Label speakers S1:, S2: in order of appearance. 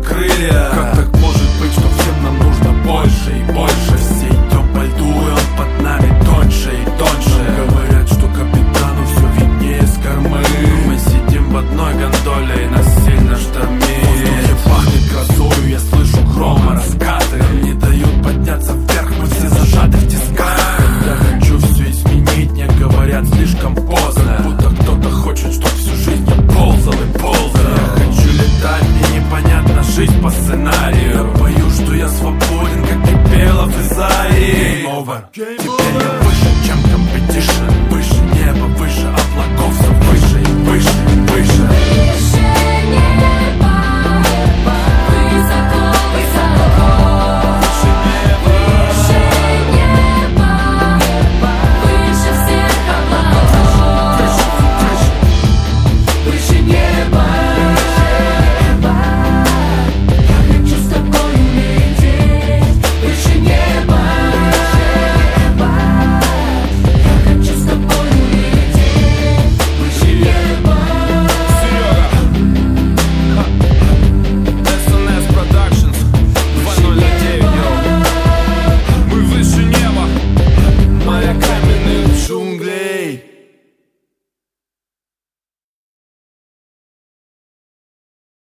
S1: крылья.
S2: Как так может быть, что всем нам нужно больше и больше?
S1: Все идем по льду, и он под нами тоньше и тоньше.
S2: Говорят, что капитану все виднее с кормы.
S1: Мы сидим в одной гондоле, и нас сильно штормит.
S2: В воздухе пахнет грозою, я слышу грома, раскаты.
S1: Нам не дают подняться вверх, мы все зажаты в тисках.
S2: Когда хочу все изменить, мне говорят слишком поздно.
S1: Будто кто-то хочет, чтоб всю жизнь я ползал и ползал. Я хочу летать, мне непонятна жизнь по сценарию. Я боюсь, что я свободен, как Кипелов из Арии.
S2: Game over.
S1: Теперь я выше, чем competition. Выше неба, выше облаков, все выше и выше и выше.
S3: Решение